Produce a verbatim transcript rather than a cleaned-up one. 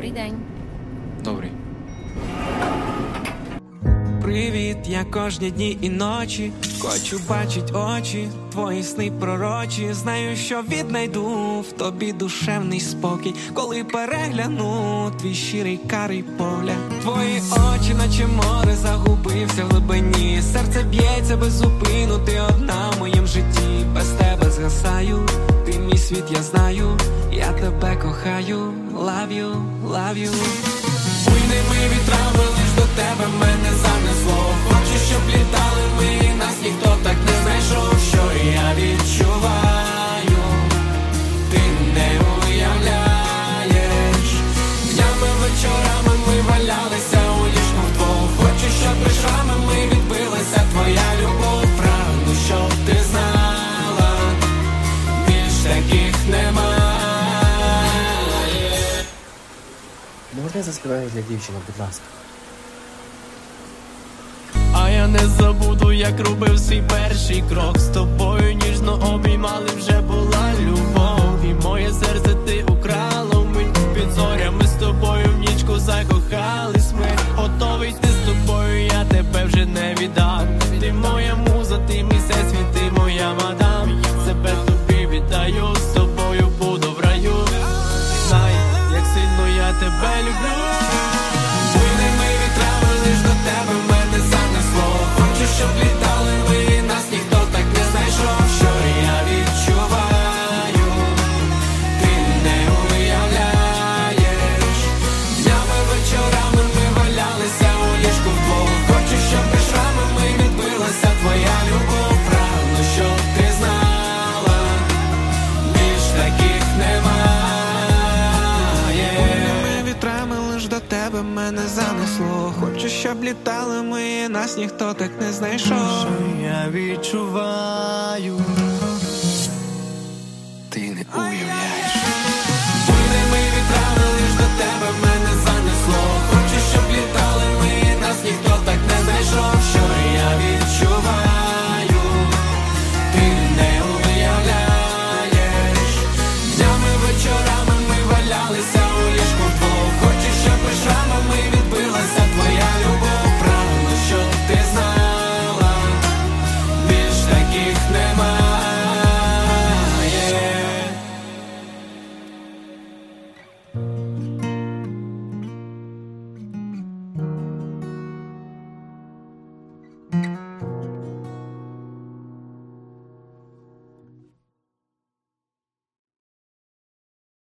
Добрий день. Добрий. Привіт, я кожні дні і ночі хочу бачить очі, твої сни пророчі. Знаю, що віднайду в тобі душевний спокій, коли перегляну твій щирий карий погляд. Твої очі, наче море, загубився в глибині. Серце б'ється без зупину, ти одна в моїм житті. Без тебе згасаю, ти мій світ, я знаю. Я тебе кохаю, love you, love you. Буйними вітрами лиш до тебе мене занесло. Хочу, щоб літали ми, нас ніхто так не знайшов. Що я відчуваю, ти не уявляєш. Днями, вечорами ми валялися у ліжку вдвох. Хочу, щоб прийшами ми відбилася твоя любов. Прагну, щоб ти знала, більш таких немає. Можна я заспіваю для дівчини, будь ласка? А я не забуду, як робив свій перший крок. З тобою ніжно обіймали, вже була любов. І моє серце ти украла вмить. Під зорями з тобою в нічку закохались ми. Готовий йти з тобою, я тебе вже не віддам. Ти моя муза, ти мій всесвіт, ти моя мадам. Себе тобі віддаю, з тобою буду в раю. Знай, як сильно я тебе люблю. Буйними вітрами лиш до тебе мене занесло. Хочу, щоб літали ви, нас ніхто так не знайшов. Що я відчуваю, ти не уявляєш. Днями, вечорами ми валялися у ліжку вдвох. Хочу, щоб прийшами ми відбилася твоя любов. Прагну, щоб ти знала, більш таких немає. Вітрами лиш до тебе мене занесло. Хочу, щоб літали ми, нас ніхто так не знайшов. Що я відчуваю, Ти не уявляєш.